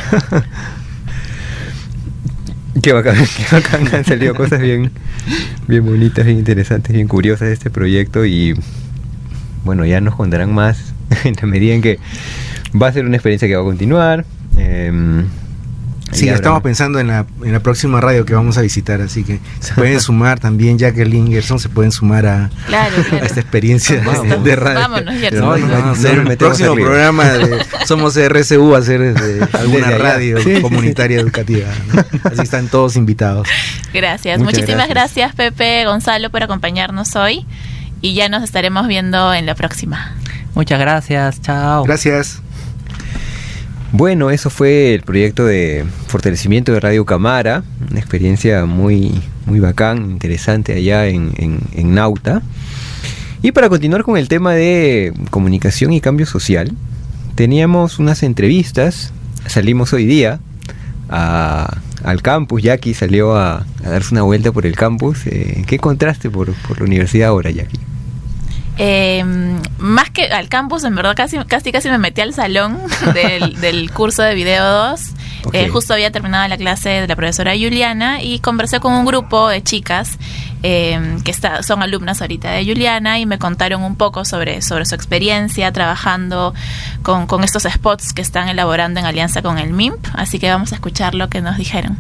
Qué bacán, qué bacán. Han salido cosas bien, bien bonitas, bien interesantes, bien curiosas de este proyecto y bueno, ya nos contarán más en la medida en que va a ser una experiencia que va a continuar. Eh, Sí, y habrá- estamos pensando en la, en la próxima radio que vamos a visitar, así que se pueden sumar también, Jacqueline Gerson, se pueden sumar a, Claro, claro. a esta experiencia de, Vamos. de radio. Vámonos, Gerson. No, No, no, no, hacer no, el metemos próximo arriba. programa de Somos R S U va a ser desde alguna Desde allá. radio Sí, sí, comunitaria educativa, ¿no? Así están todos invitados. Gracias. Muchas Muchísimas gracias. gracias, Pepe, Gonzalo, por acompañarnos hoy. Y ya nos estaremos viendo en la próxima. Muchas gracias, chao. Gracias. Bueno, eso fue el proyecto de fortalecimiento de Radio Camara, una experiencia muy, muy bacán, interesante allá en, en, en Nauta. Y para continuar con el tema de comunicación y cambio social, teníamos unas entrevistas, salimos hoy día a, al campus, Jackie salió a, a darse una vuelta por el campus. Eh, ¿Qué encontraste por, por la universidad ahora, Jackie? Eh, más que al campus, en verdad casi casi casi me metí al salón del, del curso de video dos. Ok. Eh, justo había terminado la clase de la profesora Juliana y conversé con un grupo de chicas eh, que está, son alumnas ahorita de Juliana y me contaron un poco sobre, sobre su experiencia trabajando con, con estos spots que están elaborando en alianza con el M I M P. Así que vamos a escuchar lo que nos dijeron.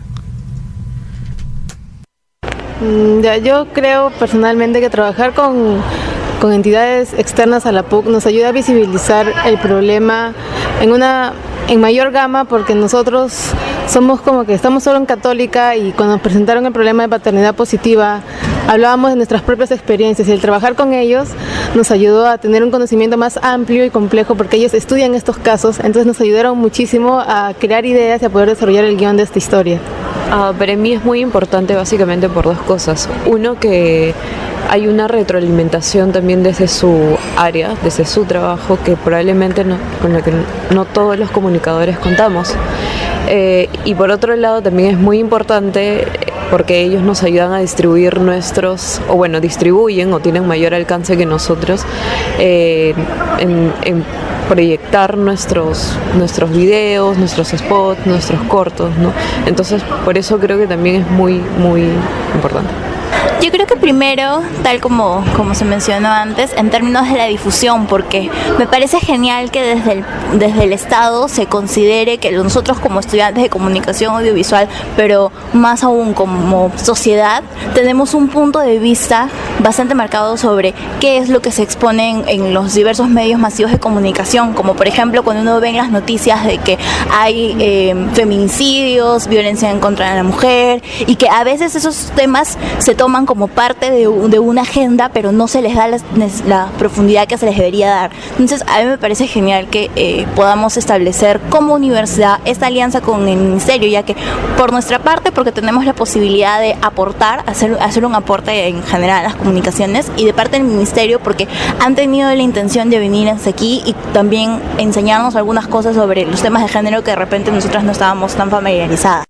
Mm, Ya, yo creo personalmente que trabajar con, con entidades externas a la P U C nos ayuda a visibilizar el problema en una en mayor gama porque nosotros somos como que estamos solo en Católica y cuando nos presentaron el problema de paternidad positiva, hablábamos de nuestras propias experiencias y el trabajar con ellos nos ayudó a tener un conocimiento más amplio y complejo porque ellos estudian estos casos, entonces nos ayudaron muchísimo a crear ideas y a poder desarrollar el guión de esta historia. Uh, para mí es muy importante básicamente por dos cosas. Uno, que hay una retroalimentación también desde su área, desde su trabajo, que probablemente no, con la que no todos los comunicadores contamos. Eh, y por otro lado también es muy importante porque ellos nos ayudan a distribuir nuestros, o bueno, distribuyen o tienen mayor alcance que nosotros eh, en, en proyectar nuestros nuestros videos, nuestros spots, nuestros cortos, ¿no? Entonces, por eso creo que también es muy, muy importante. Yo creo que primero, tal como, como se mencionó antes, en términos de la difusión, porque me parece genial que desde el, desde el Estado se considere que nosotros como estudiantes de comunicación audiovisual, pero más aún como sociedad, tenemos un punto de vista bastante marcado sobre qué es lo que se expone en, en los diversos medios masivos de comunicación, como por ejemplo cuando uno ve en las noticias de que hay eh, feminicidios, violencia en contra de la mujer, y que a veces esos temas se toman como parte de, de una agenda, pero no se les da la, la profundidad que se les debería dar. Entonces, a mí me parece genial que eh, podamos establecer como universidad esta alianza con el ministerio, ya que por nuestra parte, porque tenemos la posibilidad de aportar, hacer, hacer un aporte en general a las comunicaciones, y de parte del ministerio, porque han tenido la intención de venir hasta aquí y también enseñarnos algunas cosas sobre los temas de género que de repente nosotras no estábamos tan familiarizadas.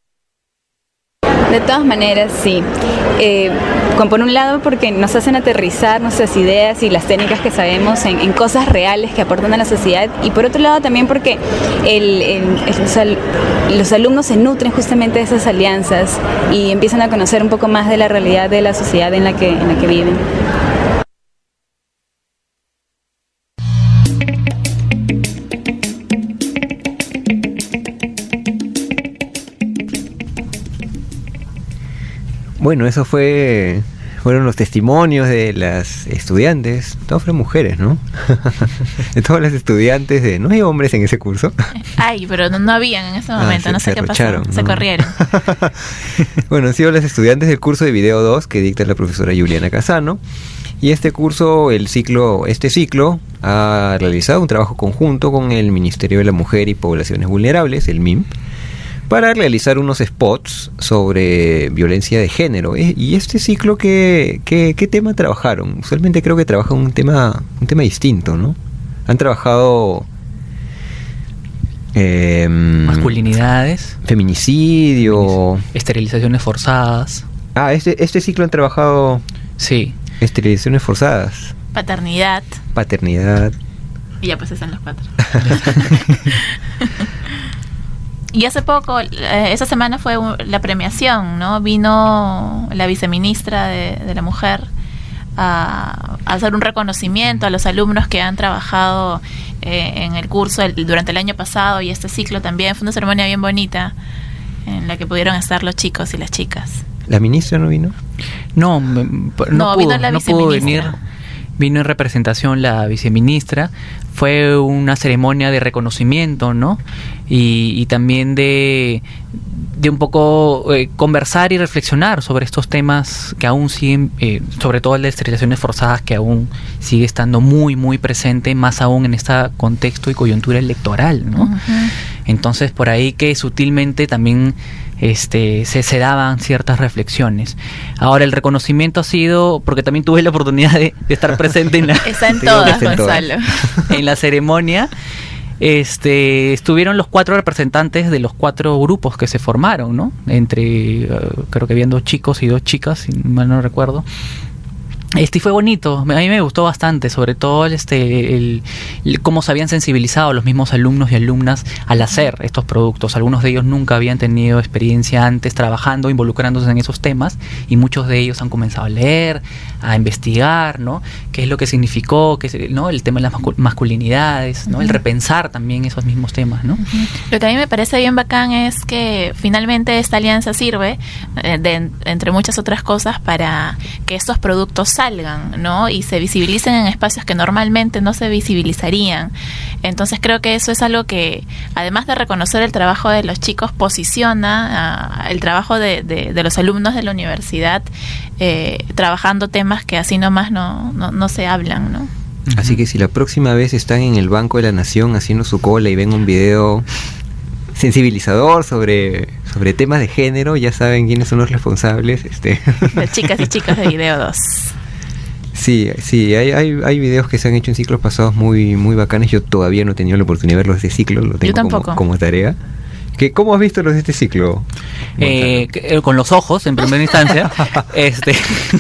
De todas maneras, sí. Eh, con, por un lado, porque nos hacen aterrizar nuestras ideas y las técnicas que sabemos en, en cosas reales que aportan a la sociedad, y por otro lado también porque el, el, el, los, al, los alumnos se nutren justamente de esas alianzas y empiezan a conocer un poco más de la realidad de la sociedad en la que, en la que viven. Bueno, eso fue fueron los testimonios de las estudiantes, todas fueron mujeres, ¿no? De todas las estudiantes, de no hay hombres en ese curso. Ay, pero no, no habían en ese momento, ah, se, no sé qué arrocharon, pasó, ¿no? Se corrieron. Bueno, han sido las estudiantes del curso de Video dos que dicta la profesora Juliana Casano, y este curso, el ciclo, este ciclo ha realizado un trabajo conjunto con el Ministerio de la Mujer y Poblaciones Vulnerables, el M I M, para realizar unos spots sobre violencia de género. Y este ciclo, ¿qué, qué, qué tema trabajaron? Usualmente creo que trabajan un tema, un tema distinto, ¿no? Han trabajado eh, masculinidades, feminicidio, esterilizaciones forzadas. Ah, este, este ciclo han trabajado sí, esterilizaciones forzadas, paternidad, paternidad. Y ya pues están los cuatro. Y hace poco, eh, esa semana fue la premiación, ¿no? Vino la viceministra de, de la Mujer a, a hacer un reconocimiento a los alumnos que han trabajado eh, en el curso el, durante el año pasado y este ciclo también. Fue una ceremonia bien bonita en la que pudieron estar los chicos y las chicas. ¿La ministra no vino? No, no, no, no pudo, vino la no pudo venir. Vino en representación la viceministra. Fue una ceremonia de reconocimiento, ¿no? Y, y también de, de un poco eh, conversar y reflexionar sobre estos temas que aún siguen, eh, sobre todo el de esterilizaciones forzadas, que aún sigue estando muy, muy presente, más aún en este contexto y coyuntura electoral, ¿no? Uh-huh. Entonces, por ahí que sutilmente también este se, se daban ciertas reflexiones. Ahora, el reconocimiento ha sido, porque también tuve la oportunidad de, de estar presente en la, Está en todas, Gonzalo. en la ceremonia. Este, estuvieron los cuatro representantes de los cuatro grupos que se formaron, ¿no? Entre, uh, creo que habían dos chicos y dos chicas, si mal no recuerdo. Este fue bonito, a mí me gustó bastante, sobre todo este el, el cómo se habían sensibilizado los mismos alumnos y alumnas al hacer estos productos. Algunos de ellos nunca habían tenido experiencia antes trabajando, involucrándose en esos temas, y muchos de ellos han comenzado a leer, a investigar, ¿no? Qué es lo que significó, qué es, ¿no? El tema de las masculinidades, ¿no? Uh-huh. El repensar también esos mismos temas, ¿no? Uh-huh. Lo que a mí me parece bien bacán es que finalmente esta alianza sirve, eh, de, entre muchas otras cosas, para que estos productos salgan, ¿no? Y se visibilicen en espacios que normalmente no se visibilizarían. Entonces creo que eso es algo que, además de reconocer el trabajo de los chicos, posiciona uh, el trabajo de, de, de los alumnos de la universidad, eh, trabajando temas que así nomás no, no, no se hablan, ¿no? Así que si la próxima vez están en el Banco de la Nación haciendo su cola y ven un video sensibilizador sobre sobre temas de género, ya saben quiénes son los responsables. Este. Las chicas y chicos de Video dos. Sí, sí, hay, hay, hay videos que se han hecho en ciclos pasados muy muy bacanes. Yo todavía no he tenido la oportunidad de verlos de este ciclo, lo tengo Yo tampoco. Como, como tarea. ¿Qué, ¿Cómo has visto los de este ciclo? Eh, con los ojos, en primera instancia. este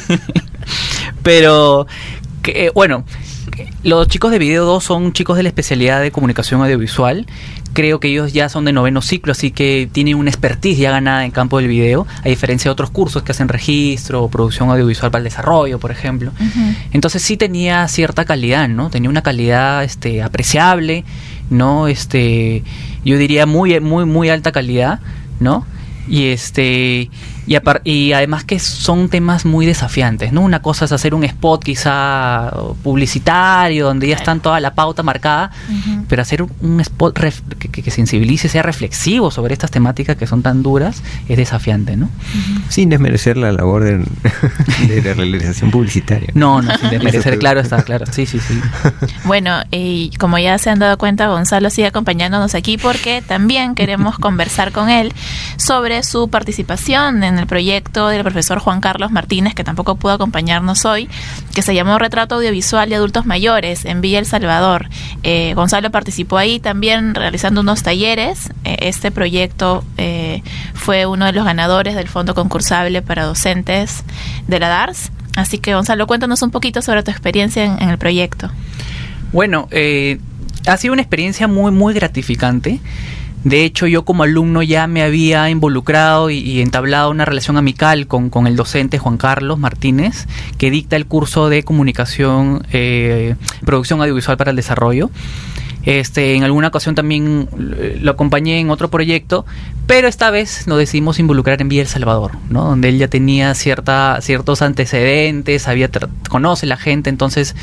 Pero, que, bueno... Los chicos de Video dos son chicos de la especialidad de comunicación audiovisual. Creo que ellos ya son de noveno ciclo, así que tienen una expertise ya ganada en campo del video, a diferencia de otros cursos que hacen registro o producción audiovisual para el desarrollo, por ejemplo. Uh-huh. Entonces sí tenía cierta calidad, ¿no? Tenía una calidad este, apreciable, ¿no? Este, yo diría muy, muy, muy alta calidad, ¿no? Y este y, apar- y además que son temas muy desafiantes, ¿no? Una cosa es hacer un spot quizá publicitario donde ya están toda la pauta marcada, uh-huh. pero hacer un, un spot ref- que, que, que sensibilice, sea reflexivo sobre estas temáticas que son tan duras, es desafiante, ¿no? Uh-huh. Sin desmerecer la labor de, de la realización publicitaria. No, no, sin desmerecer, claro está, claro, sí, sí, sí. Bueno, y como ya se han dado cuenta, Gonzalo sigue acompañándonos aquí porque también queremos conversar con él sobre su participación en el proyecto del profesor Juan Carlos Martínez, que tampoco pudo acompañarnos hoy, que se llamó Retrato Audiovisual de Adultos Mayores en Villa El Salvador. Eh, Gonzalo participó ahí también realizando unos talleres. Eh, este proyecto eh, fue uno de los ganadores del Fondo Concursable para Docentes de la D A R S. Así que, Gonzalo, cuéntanos un poquito sobre tu experiencia en, en el proyecto. Bueno, eh, ha sido una experiencia muy, muy gratificante. De hecho, yo como alumno ya me había involucrado y, y entablado una relación amical con, con el docente Juan Carlos Martínez, que dicta el curso de comunicación, eh, producción audiovisual para el desarrollo. Este, en alguna ocasión también lo acompañé en otro proyecto, pero esta vez nos decidimos involucrar en Villa El Salvador, ¿no? Donde él ya tenía cierta, ciertos antecedentes, había tra- conoce la gente, entonces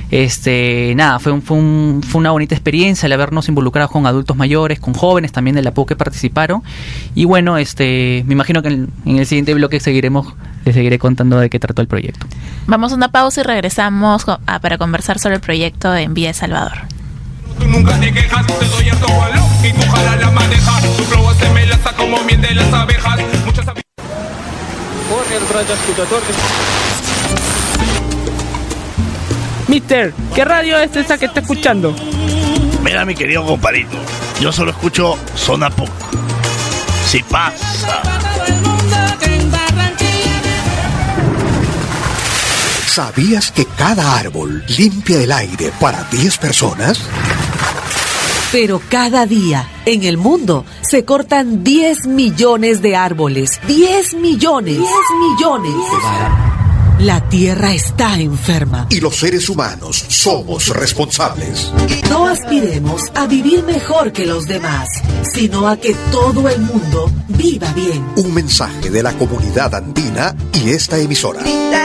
este, nada, fue, un, fue, un, fue una bonita experiencia el habernos involucrado con adultos mayores, con jóvenes también de la P U C que participaron, y bueno, este, me imagino que en, en el siguiente bloque seguiremos, les seguiré contando de qué trató el proyecto. Vamos a una pausa y regresamos a, para conversar sobre el proyecto en Villa El Salvador. Tú nunca te quejas, te doy harto valor y tú jala la madeja. Tu flow se me lanza como miel de las abejas. Muchas abejas. Mister, ¿qué radio es esa que está escuchando? Mira, mi querido compadrito, yo solo escucho Zona P U C. Si pasa. ¿Sabías que cada árbol limpia el aire para diez personas? Pero cada día en el mundo se cortan diez millones de árboles. diez millones. diez millones. La tierra está enferma. Y los seres humanos somos responsables. No aspiremos a vivir mejor que los demás, sino a que todo el mundo viva bien. Un mensaje de la comunidad andina y esta emisora.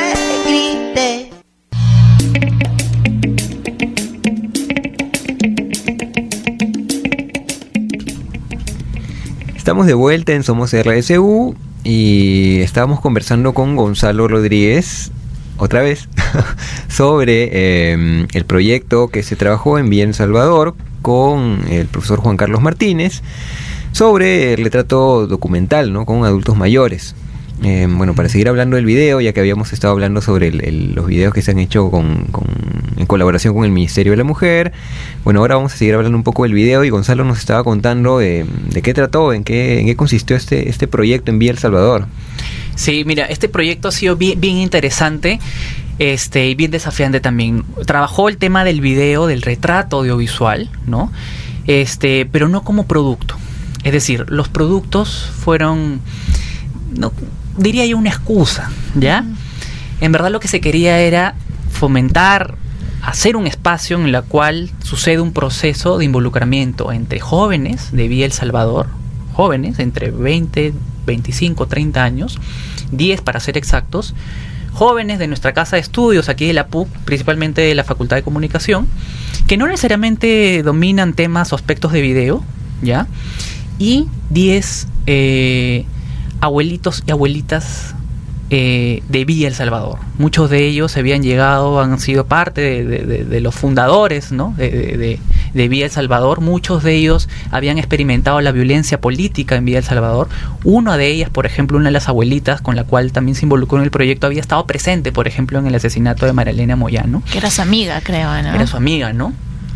Estamos de vuelta en Somos R S U y estábamos conversando con Gonzalo Rodríguez, otra vez, sobre eh, el proyecto que se trabajó en Villa El Salvador con el profesor Juan Carlos Martínez sobre el retrato documental, ¿no?, con adultos mayores. Eh, bueno, para seguir hablando del video, ya que habíamos estado hablando sobre el, el, los videos que se han hecho con, con, en colaboración con el Ministerio de la Mujer, bueno, ahora vamos a seguir hablando un poco del video y Gonzalo nos estaba contando de, de qué trató, en qué, en qué consistió este, este proyecto en Villa El Salvador. Sí, mira, este proyecto ha sido bien, bien interesante este, y bien desafiante también. Trabajó el tema del video, del retrato audiovisual, ¿no? Este, pero no como producto. Es decir, los productos fueron... no diría yo una excusa, ¿ya? Uh-huh. En verdad lo que se quería era fomentar, hacer un espacio en el cual sucede un proceso de involucramiento entre jóvenes de Villa El Salvador, jóvenes entre veinte, veinticinco, treinta años, diez para ser exactos, jóvenes de nuestra casa de estudios aquí de la P U C, principalmente de la Facultad de Comunicación, que no necesariamente dominan temas o aspectos de video, ¿ya? Y diez eh, abuelitos y abuelitas eh, de Villa El Salvador. Muchos de ellos habían llegado, han sido parte de, de, de, de los fundadores, ¿no? de, de, de, de Villa El Salvador. Muchos de ellos habían experimentado la violencia política en Villa El Salvador. Una de ellas, por ejemplo, una de las abuelitas con la cual también se involucró en el proyecto, había estado presente, por ejemplo, en el asesinato de María Elena Moyano. Que era su amiga, creo, ¿no? Era su amiga, ¿no?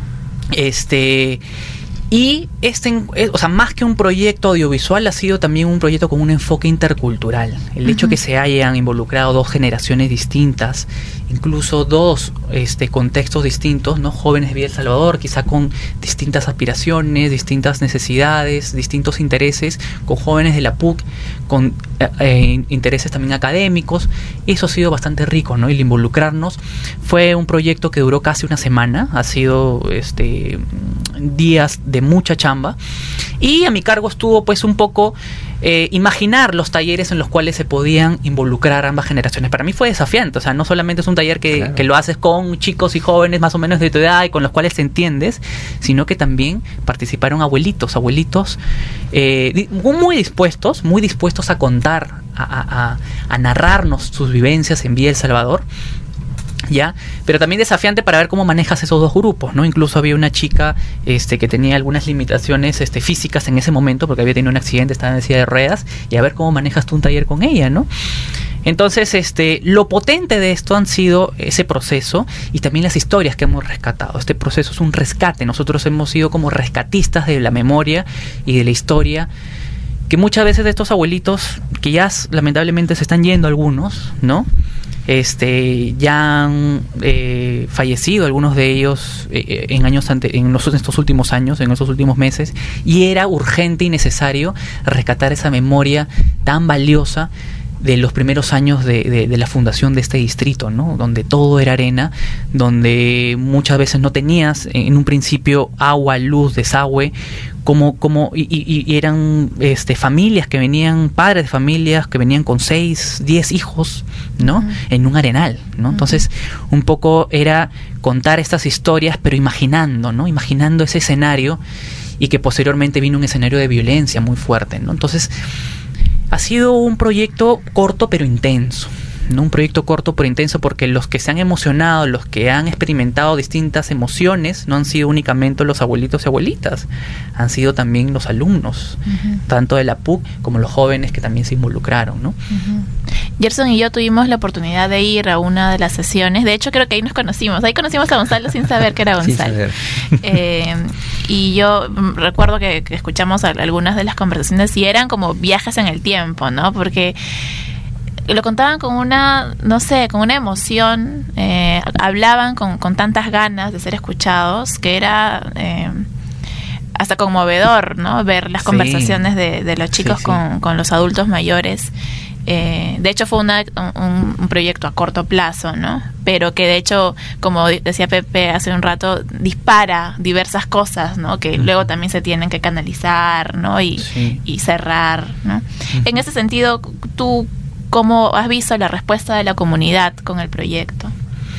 Este... Y este, o sea, más que un proyecto audiovisual, ha sido también un proyecto con un enfoque intercultural. El uh-huh. hecho que se hayan involucrado dos generaciones distintas, incluso dos este, contextos distintos, ¿no? Jóvenes de Villa El Salvador, quizá con distintas aspiraciones, distintas necesidades, distintos intereses, con jóvenes de la P U C, con eh, intereses también académicos. Eso ha sido bastante rico, ¿no? Y el involucrarnos fue un proyecto que duró casi una semana, ha sido este, días de mucha chamba, y a mi cargo estuvo pues un poco eh, imaginar los talleres en los cuales se podían involucrar ambas generaciones. Para mí fue desafiante, o sea, no solamente es un taller que, claro. que lo haces con chicos y jóvenes más o menos de tu edad y con los cuales te entiendes, sino que también participaron abuelitos, abuelitos eh, muy dispuestos, muy dispuestos a contar, a, a, a narrarnos sus vivencias en Villa El Salvador. ¿Ya? Pero también desafiante para ver cómo manejas esos dos grupos, ¿no? Incluso había una chica este, que tenía algunas limitaciones este, físicas en ese momento porque había tenido un accidente, estaba en silla de ruedas, y a ver cómo manejas tú un taller con ella, ¿no? Entonces, este, lo potente de esto han sido ese proceso y también las historias que hemos rescatado. Este proceso es un rescate. Nosotros hemos sido como rescatistas de la memoria y de la historia, que muchas veces de estos abuelitos, que ya lamentablemente se están yendo algunos, ¿no? Este, ya han eh, fallecido algunos de ellos eh, en años ante, en, los, en estos últimos años, en estos últimos meses, y era urgente y necesario rescatar esa memoria tan valiosa de los primeros años de, de, de la fundación de este distrito, ¿no? Donde todo era arena, donde muchas veces no tenías en un principio agua, luz, desagüe, como, como y, y, y eran este, familias que venían, padres de familias que venían con seis, diez hijos, ¿no? Uh-huh. En un arenal, ¿no? Uh-huh. Entonces, un poco era contar estas historias, pero imaginando, ¿no? Imaginando ese escenario, y que posteriormente vino un escenario de violencia muy fuerte, ¿no? Entonces, ha sido un proyecto corto pero intenso, ¿no? Un proyecto corto pero intenso porque los que se han emocionado, los que han experimentado distintas emociones, no han sido únicamente los abuelitos y abuelitas, han sido también los alumnos, uh-huh. tanto de la P U C como los jóvenes que también se involucraron, ¿no? Uh-huh. Gerson y yo tuvimos la oportunidad de ir a una de las sesiones. De hecho, creo que ahí nos conocimos. Ahí conocimos a Gonzalo sin saber que era Gonzalo. Eh, y yo recuerdo que, que escuchamos algunas de las conversaciones y eran como viajes en el tiempo, ¿no? Porque lo contaban con una, no sé, con una emoción, eh, hablaban con, con tantas ganas de ser escuchados, que era eh, hasta conmovedor, ¿no? Ver las sí. conversaciones de, de los chicos sí, sí. Con, con los adultos mayores. Eh, de hecho fue una, un, un proyecto a corto plazo, ¿no? Pero que de hecho, como decía Pepe hace un rato, dispara diversas cosas, ¿no? Que uh-huh. luego también se tienen que canalizar, ¿no? Y, sí. y cerrar, ¿no? Uh-huh. En ese sentido, ¿tú cómo has visto la respuesta de la comunidad con el proyecto?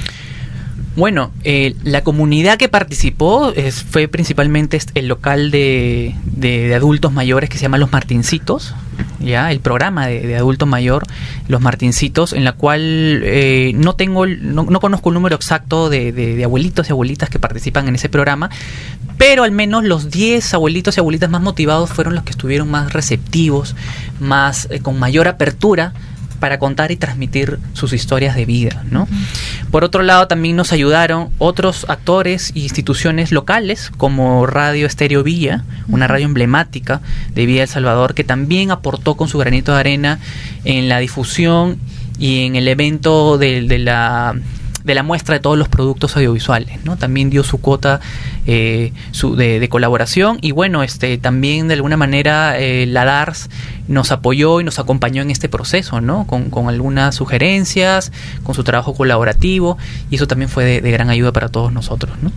Bueno, eh, la comunidad que participó es, fue principalmente el local de, de, de adultos mayores que se llama Los Martincitos, ya el programa de, de adulto mayor, Los Martincitos, en la cual eh, no tengo, no, no conozco el número exacto de, de, de abuelitos y abuelitas que participan en ese programa, pero al menos los diez abuelitos y abuelitas más motivados fueron los que estuvieron más receptivos, más eh, con mayor apertura para contar y transmitir sus historias de vida, ¿no? Uh-huh. Por otro lado, también nos ayudaron otros actores e instituciones locales, como Radio Estéreo Villa, uh-huh. una radio emblemática de Villa El Salvador, que también aportó con su granito de arena en la difusión y en el evento de, de la... de la muestra de todos los productos audiovisuales, ¿no? También dio su cuota eh, su, de, de colaboración, y bueno, este también de alguna manera eh, la D A R S nos apoyó y nos acompañó en este proceso, ¿no? Con, con algunas sugerencias, con su trabajo colaborativo, y eso también fue de, de gran ayuda para todos nosotros, ¿no?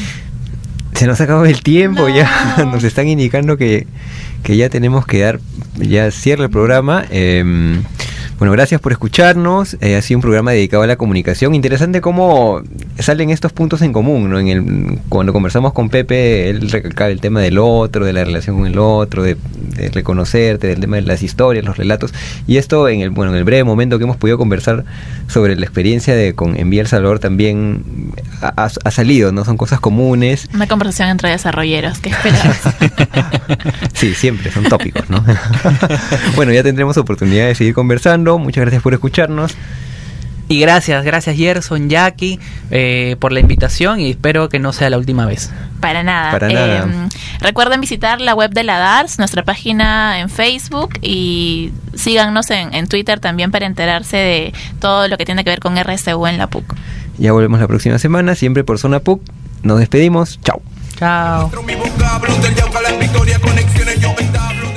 Se nos ha acabado el tiempo, no. ya nos están indicando que, que ya tenemos que dar, ya cierra el programa. Eh, Bueno, gracias por escucharnos. Eh, ha sido un programa dedicado a la comunicación. Interesante cómo salen estos puntos en común, ¿no? En el, cuando conversamos con Pepe, él recalcaba el tema del otro, de la relación con el otro, de, de reconocerte, del tema de las historias, los relatos. Y esto, en el bueno, en el breve momento que hemos podido conversar sobre la experiencia de con En Vía El Salvador, también ha, ha salido, ¿no? Son cosas comunes. Una conversación entre desarrolleros, ¿qué esperabas? Sí, siempre son tópicos, ¿no? Bueno, ya tendremos oportunidad de seguir conversando. Muchas gracias por escucharnos. Y gracias, gracias Gerson, Jackie, eh, por la invitación y espero que no sea la última vez. Para nada. Para nada. Eh, recuerden visitar la web de la D A R S, nuestra página en Facebook y síganos en, en Twitter también para enterarse de todo lo que tiene que ver con R S U en la P U C. Ya volvemos la próxima semana, siempre por Zona P U C. Nos despedimos. Chao. Chao. Mi vocablo del Yauca, la Victoria, conexiones, yo me entablo.